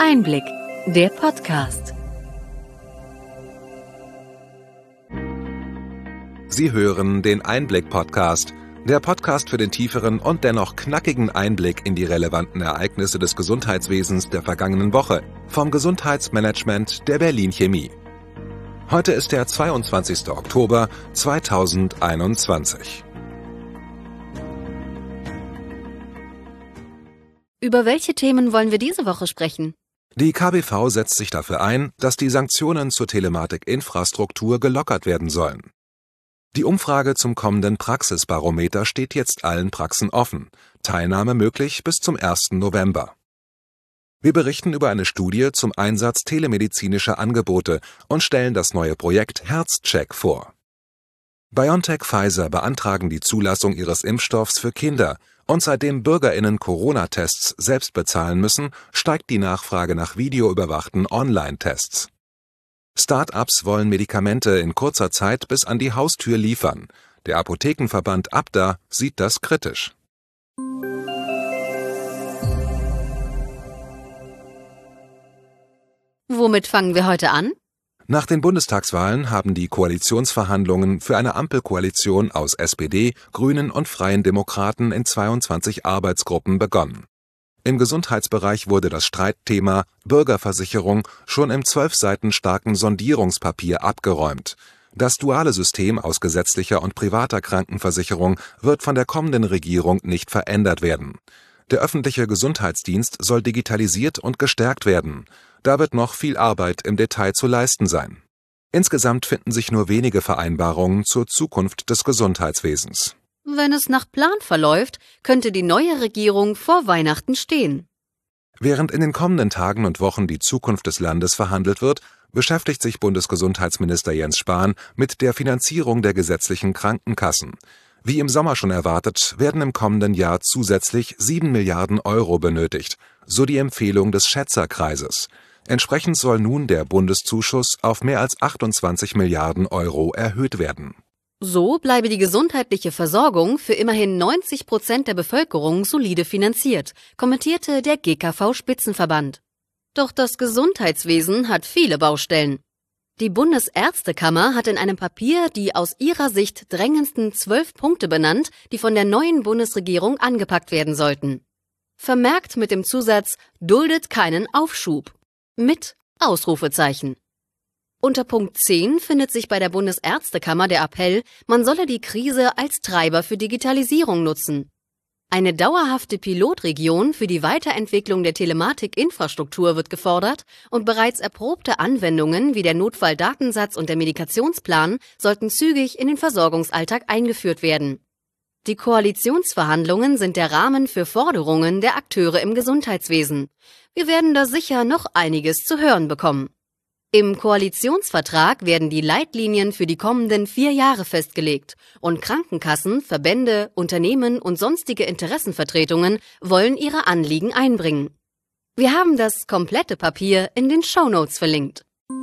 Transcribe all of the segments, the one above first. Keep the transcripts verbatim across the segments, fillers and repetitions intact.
Einblick, der Podcast. Sie hören den Einblick-Podcast, der Podcast für den tieferen und dennoch knackigen Einblick in die relevanten Ereignisse des Gesundheitswesens der vergangenen Woche vom Gesundheitsmanagement der Berlin Chemie. Heute ist der zweiundzwanzigster Oktober zweitausendeinundzwanzig. Über welche Themen wollen wir diese Woche sprechen? Die K B V setzt sich dafür ein, dass die Sanktionen zur Telematikinfrastruktur gelockert werden sollen. Die Umfrage zum kommenden Praxisbarometer steht jetzt allen Praxen offen, Teilnahme möglich bis zum ersten November. Wir berichten über eine Studie zum Einsatz telemedizinischer Angebote und stellen das neue Projekt Herzcheck vor. BioNTech-Pfizer beantragen die Zulassung ihres Impfstoffs für Kinder, und seitdem BürgerInnen Corona-Tests selbst bezahlen müssen, steigt die Nachfrage nach videoüberwachten Online-Tests. Start-ups wollen Medikamente in kurzer Zeit bis an die Haustür liefern. Der Apothekenverband Abda sieht das kritisch. Womit fangen wir heute an? Nach den Bundestagswahlen haben die Koalitionsverhandlungen für eine Ampelkoalition aus S P D, Grünen und Freien Demokraten in zweiundzwanzig Arbeitsgruppen begonnen. Im Gesundheitsbereich wurde das Streitthema Bürgerversicherung schon im zwölf Seiten starken Sondierungspapier abgeräumt. Das duale System aus gesetzlicher und privater Krankenversicherung wird von der kommenden Regierung nicht verändert werden. Der öffentliche Gesundheitsdienst soll digitalisiert und gestärkt werden. Da wird noch viel Arbeit im Detail zu leisten sein. Insgesamt finden sich nur wenige Vereinbarungen zur Zukunft des Gesundheitswesens. Wenn es nach Plan verläuft, könnte die neue Regierung vor Weihnachten stehen. Während in den kommenden Tagen und Wochen die Zukunft des Landes verhandelt wird, beschäftigt sich Bundesgesundheitsminister Jens Spahn mit der Finanzierung der gesetzlichen Krankenkassen. Wie im Sommer schon erwartet, werden im kommenden Jahr zusätzlich sieben Milliarden Euro benötigt, so die Empfehlung des Schätzerkreises. Entsprechend soll nun der Bundeszuschuss auf mehr als achtundzwanzig Milliarden Euro erhöht werden. So bleibe die gesundheitliche Versorgung für immerhin neunzig Prozent der Bevölkerung solide finanziert, kommentierte der G K V-Spitzenverband. Doch das Gesundheitswesen hat viele Baustellen. Die Bundesärztekammer hat in einem Papier die aus ihrer Sicht drängendsten zwölf Punkte benannt, die von der neuen Bundesregierung angepackt werden sollten. Vermerkt mit dem Zusatz »duldet keinen Aufschub« mit Ausrufezeichen. Unter Punkt zehn findet sich bei der Bundesärztekammer der Appell, man solle die Krise als Treiber für Digitalisierung nutzen. Eine dauerhafte Pilotregion für die Weiterentwicklung der Telematikinfrastruktur wird gefordert und bereits erprobte Anwendungen wie der Notfalldatensatz und der Medikationsplan sollten zügig in den Versorgungsalltag eingeführt werden. Die Koalitionsverhandlungen sind der Rahmen für Forderungen der Akteure im Gesundheitswesen. Wir werden da sicher noch einiges zu hören bekommen. Im Koalitionsvertrag werden die Leitlinien für die kommenden vier Jahre festgelegt und Krankenkassen, Verbände, Unternehmen und sonstige Interessenvertretungen wollen ihre Anliegen einbringen. Wir haben das komplette Papier in den Shownotes verlinkt.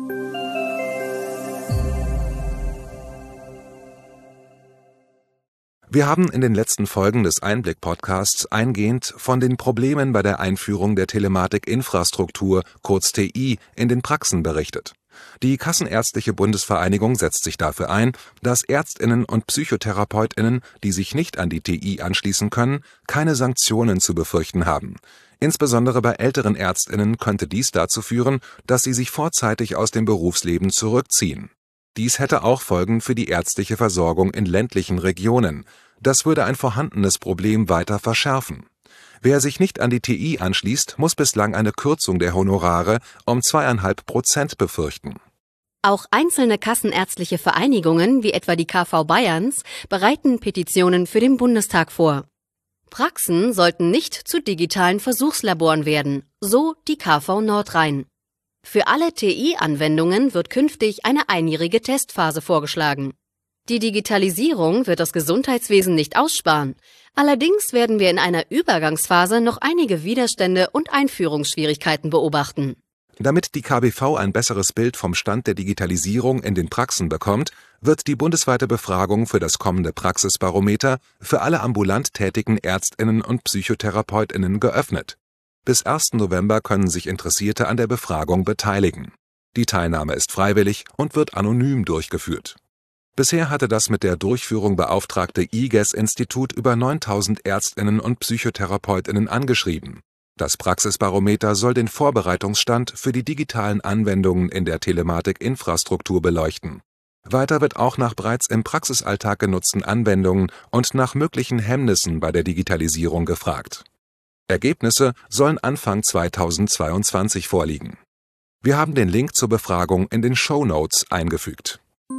Wir haben in den letzten Folgen des Einblick-Podcasts eingehend von den Problemen bei der Einführung der Telematikinfrastruktur, kurz T I, in den Praxen berichtet. Die Kassenärztliche Bundesvereinigung setzt sich dafür ein, dass ÄrztInnen und PsychotherapeutInnen, die sich nicht an die T I anschließen können, keine Sanktionen zu befürchten haben. Insbesondere bei älteren ÄrztInnen könnte dies dazu führen, dass sie sich vorzeitig aus dem Berufsleben zurückziehen. Dies hätte auch Folgen für die ärztliche Versorgung in ländlichen Regionen. Das würde ein vorhandenes Problem weiter verschärfen. Wer sich nicht an die T I anschließt, muss bislang eine Kürzung der Honorare um zweieinhalb Prozent befürchten. Auch einzelne kassenärztliche Vereinigungen, wie etwa die K V Bayerns, bereiten Petitionen für den Bundestag vor. Praxen sollten nicht zu digitalen Versuchslaboren werden, so die K V Nordrhein. Für alle T I-Anwendungen wird künftig eine einjährige Testphase vorgeschlagen. Die Digitalisierung wird das Gesundheitswesen nicht aussparen. Allerdings werden wir in einer Übergangsphase noch einige Widerstände und Einführungsschwierigkeiten beobachten. Damit die K B V ein besseres Bild vom Stand der Digitalisierung in den Praxen bekommt, wird die bundesweite Befragung für das kommende Praxisbarometer für alle ambulant tätigen ÄrztInnen und PsychotherapeutInnen geöffnet. Bis ersten November können sich Interessierte an der Befragung beteiligen. Die Teilnahme ist freiwillig und wird anonym durchgeführt. Bisher hatte das mit der Durchführung beauftragte I G E S-Institut über neuntausend Ärztinnen und Psychotherapeutinnen angeschrieben. Das Praxisbarometer soll den Vorbereitungsstand für die digitalen Anwendungen in der Telematik-Infrastruktur beleuchten. Weiter wird auch nach bereits im Praxisalltag genutzten Anwendungen und nach möglichen Hemmnissen bei der Digitalisierung gefragt. Ergebnisse sollen Anfang zweitausendzweiundzwanzig vorliegen. Wir haben den Link zur Befragung in den Shownotes eingefügt.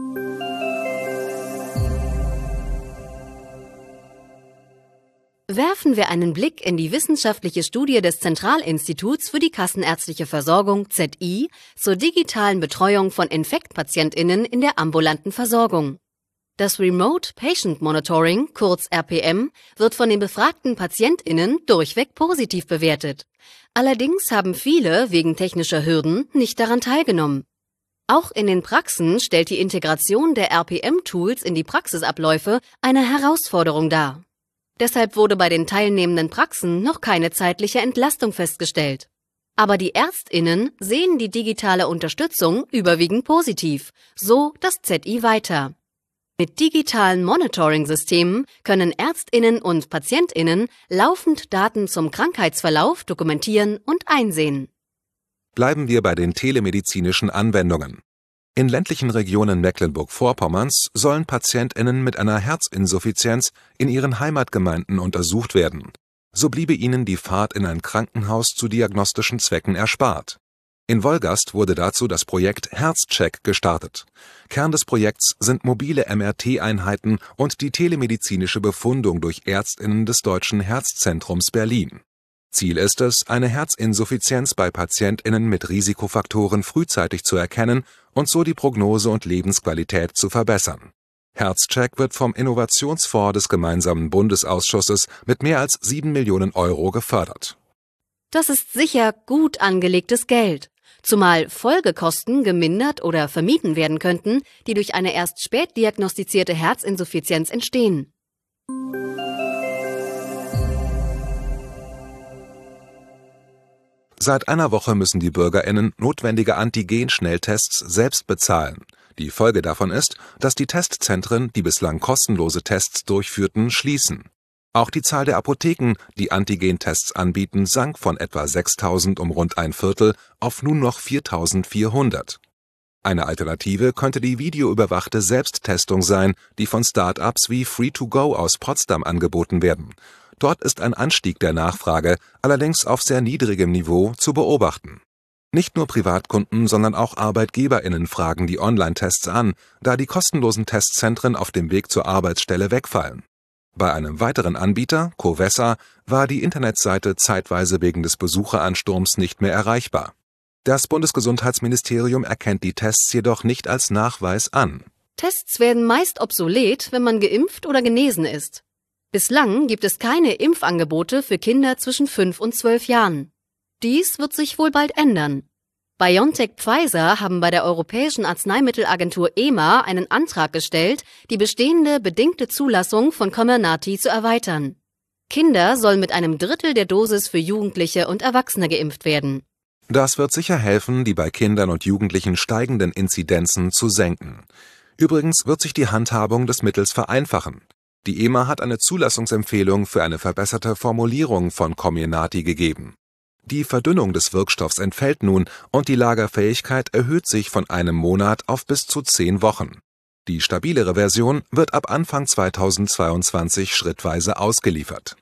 Werfen wir einen Blick in die wissenschaftliche Studie des Zentralinstituts für die Kassenärztliche Versorgung Z I zur digitalen Betreuung von InfektpatientInnen in der ambulanten Versorgung. Das Remote Patient Monitoring, kurz R P M, wird von den befragten PatientInnen durchweg positiv bewertet. Allerdings haben viele wegen technischer Hürden nicht daran teilgenommen. Auch in den Praxen stellt die Integration der R P M-Tools in die Praxisabläufe eine Herausforderung dar. Deshalb wurde bei den teilnehmenden Praxen noch keine zeitliche Entlastung festgestellt. Aber die ÄrztInnen sehen die digitale Unterstützung überwiegend positiv, so das Z I weiter. Mit digitalen Monitoring-Systemen können ÄrztInnen und PatientInnen laufend Daten zum Krankheitsverlauf dokumentieren und einsehen. Bleiben wir bei den telemedizinischen Anwendungen. In ländlichen Regionen Mecklenburg-Vorpommerns sollen PatientInnen mit einer Herzinsuffizienz in ihren Heimatgemeinden untersucht werden. So bliebe ihnen die Fahrt in ein Krankenhaus zu diagnostischen Zwecken erspart. In Wolgast wurde dazu das Projekt Herzcheck gestartet. Kern des Projekts sind mobile M R T-Einheiten und die telemedizinische Befundung durch ÄrztInnen des Deutschen Herzzentrums Berlin. Ziel ist es, eine Herzinsuffizienz bei PatientInnen mit Risikofaktoren frühzeitig zu erkennen und so die Prognose und Lebensqualität zu verbessern. Herzcheck wird vom Innovationsfonds des gemeinsamen Bundesausschusses mit mehr als sieben Millionen Euro gefördert. Das ist sicher gut angelegtes Geld, zumal Folgekosten gemindert oder vermieden werden könnten, die durch eine erst spät diagnostizierte Herzinsuffizienz entstehen. Seit einer Woche müssen die BürgerInnen notwendige Antigen-Schnelltests selbst bezahlen. Die Folge davon ist, dass die Testzentren, die bislang kostenlose Tests durchführten, schließen. Auch die Zahl der Apotheken, die Antigen-Tests anbieten, sank von etwa sechstausend um rund ein Viertel auf nun noch viertausendvierhundert. Eine Alternative könnte die videoüberwachte Selbsttestung sein, die von Start-ups wie Free to Go aus Potsdam angeboten werden. Dort ist ein Anstieg der Nachfrage, allerdings auf sehr niedrigem Niveau, zu beobachten. Nicht nur Privatkunden, sondern auch ArbeitgeberInnen fragen die Online-Tests an, da die kostenlosen Testzentren auf dem Weg zur Arbeitsstelle wegfallen. Bei einem weiteren Anbieter, Covessa, war die Internetseite zeitweise wegen des Besucheransturms nicht mehr erreichbar. Das Bundesgesundheitsministerium erkennt die Tests jedoch nicht als Nachweis an. Tests werden meist obsolet, wenn man geimpft oder genesen ist. Bislang gibt es keine Impfangebote für Kinder zwischen fünf und zwölf Jahren. Dies wird sich wohl bald ändern. BioNTech-Pfizer haben bei der Europäischen Arzneimittelagentur E M A einen Antrag gestellt, die bestehende bedingte Zulassung von Comirnaty zu erweitern. Kinder sollen mit einem Drittel der Dosis für Jugendliche und Erwachsene geimpft werden. Das wird sicher helfen, die bei Kindern und Jugendlichen steigenden Inzidenzen zu senken. Übrigens wird sich die Handhabung des Mittels vereinfachen. Die E M A hat eine Zulassungsempfehlung für eine verbesserte Formulierung von Comirnaty gegeben. Die Verdünnung des Wirkstoffs entfällt nun und die Lagerfähigkeit erhöht sich von einem Monat auf bis zu zehn Wochen. Die stabilere Version wird ab Anfang zweitausendzweiundzwanzig schrittweise ausgeliefert.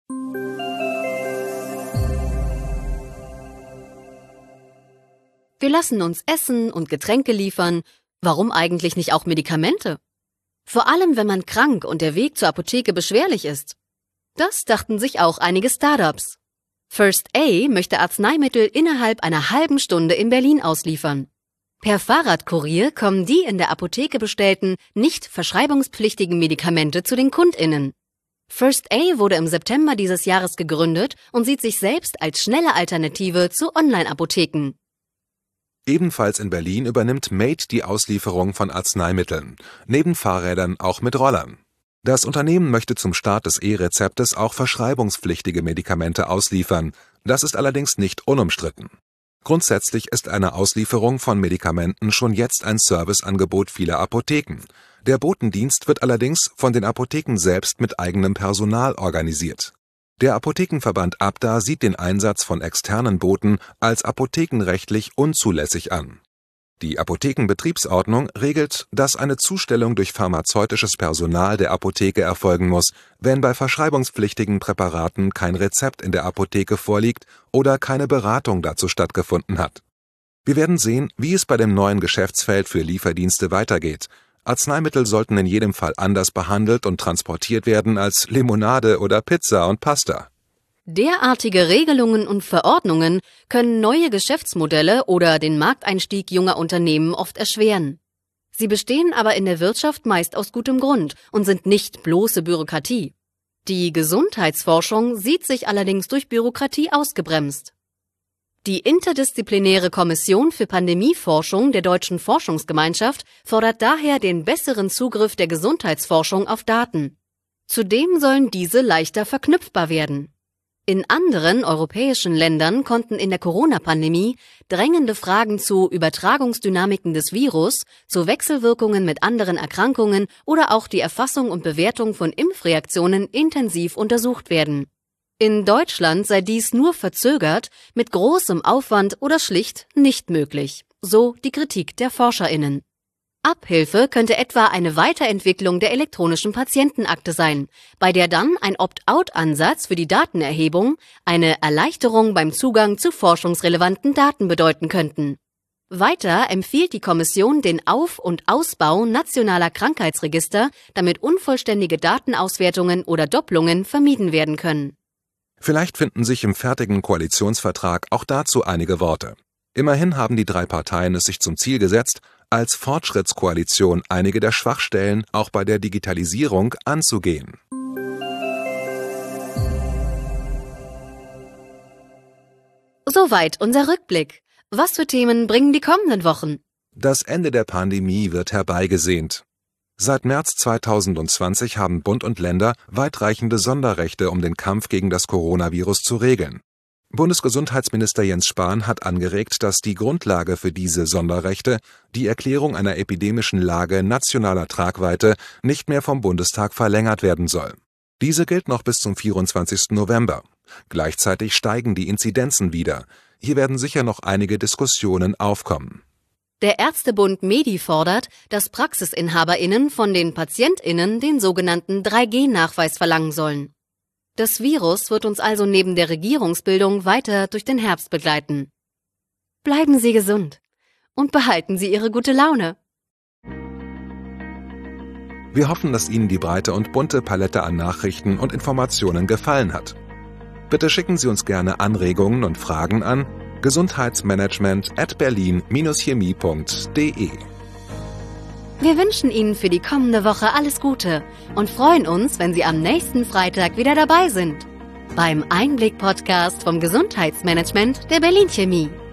Wir lassen uns Essen und Getränke liefern. Warum eigentlich nicht auch Medikamente? Vor allem, wenn man krank und der Weg zur Apotheke beschwerlich ist. Das dachten sich auch einige Startups. First A möchte Arzneimittel innerhalb einer halben Stunde in Berlin ausliefern. Per Fahrradkurier kommen die in der Apotheke bestellten, nicht verschreibungspflichtigen Medikamente zu den KundInnen. First A wurde im September dieses Jahres gegründet und sieht sich selbst als schnelle Alternative zu Online-Apotheken. Ebenfalls in Berlin übernimmt Mate die Auslieferung von Arzneimitteln, neben Fahrrädern auch mit Rollern. Das Unternehmen möchte zum Start des E-Rezeptes auch verschreibungspflichtige Medikamente ausliefern, Das ist allerdings nicht unumstritten. Grundsätzlich ist eine Auslieferung von Medikamenten schon jetzt ein Serviceangebot vieler Apotheken. Der Botendienst wird allerdings von den Apotheken selbst mit eigenem Personal organisiert. Der Apothekenverband Abda sieht den Einsatz von externen Boten als apothekenrechtlich unzulässig an. Die Apothekenbetriebsordnung regelt, dass eine Zustellung durch pharmazeutisches Personal der Apotheke erfolgen muss, wenn bei verschreibungspflichtigen Präparaten kein Rezept in der Apotheke vorliegt oder keine Beratung dazu stattgefunden hat. Wir werden sehen, wie es bei dem neuen Geschäftsfeld für Lieferdienste weitergeht. Arzneimittel sollten in jedem Fall anders behandelt und transportiert werden als Limonade oder Pizza und Pasta. Derartige Regelungen und Verordnungen können neue Geschäftsmodelle oder den Markteinstieg junger Unternehmen oft erschweren. Sie bestehen aber in der Wirtschaft meist aus gutem Grund und sind nicht bloße Bürokratie. Die Gesundheitsforschung sieht sich allerdings durch Bürokratie ausgebremst. Die interdisziplinäre Kommission für Pandemieforschung der Deutschen Forschungsgemeinschaft fordert daher den besseren Zugriff der Gesundheitsforschung auf Daten. Zudem sollen diese leichter verknüpfbar werden. In anderen europäischen Ländern konnten in der Corona-Pandemie drängende Fragen zu Übertragungsdynamiken des Virus, zu Wechselwirkungen mit anderen Erkrankungen oder auch die Erfassung und Bewertung von Impfreaktionen intensiv untersucht werden. In Deutschland sei dies nur verzögert, mit großem Aufwand oder schlicht nicht möglich, so die Kritik der ForscherInnen. Abhilfe könnte etwa eine Weiterentwicklung der elektronischen Patientenakte sein, bei der dann ein Opt-out-Ansatz für die Datenerhebung eine Erleichterung beim Zugang zu forschungsrelevanten Daten bedeuten könnten. Weiter empfiehlt die Kommission den Auf- und Ausbau nationaler Krankheitsregister, damit unvollständige Datenauswertungen oder Doppelungen vermieden werden können. Vielleicht finden sich im fertigen Koalitionsvertrag auch dazu einige Worte. Immerhin haben die drei Parteien es sich zum Ziel gesetzt, als Fortschrittskoalition einige der Schwachstellen auch bei der Digitalisierung anzugehen. Soweit unser Rückblick. Was für Themen bringen die kommenden Wochen? Das Ende der Pandemie wird herbeigesehnt. Seit März zweitausendzwanzig haben Bund und Länder weitreichende Sonderrechte, um den Kampf gegen das Coronavirus zu regeln. Bundesgesundheitsminister Jens Spahn hat angeregt, dass die Grundlage für diese Sonderrechte, die Erklärung einer epidemischen Lage nationaler Tragweite, nicht mehr vom Bundestag verlängert werden soll. Diese gilt noch bis zum vierundzwanzigsten November. Gleichzeitig steigen die Inzidenzen wieder. Hier werden sicher noch einige Diskussionen aufkommen. Der Ärztebund Medi fordert, dass PraxisinhaberInnen von den PatientInnen den sogenannten drei G Nachweis verlangen sollen. Das Virus wird uns also neben der Regierungsbildung weiter durch den Herbst begleiten. Bleiben Sie gesund und behalten Sie Ihre gute Laune. Wir hoffen, dass Ihnen die breite und bunte Palette an Nachrichten und Informationen gefallen hat. Bitte schicken Sie uns gerne Anregungen und Fragen an gesundheitsmanagement at berlin dash chemie punkt de. Wir wünschen Ihnen für die kommende Woche alles Gute und freuen uns, wenn Sie am nächsten Freitag wieder dabei sind. Beim Einblick-Podcast vom Gesundheitsmanagement der Berlin Chemie.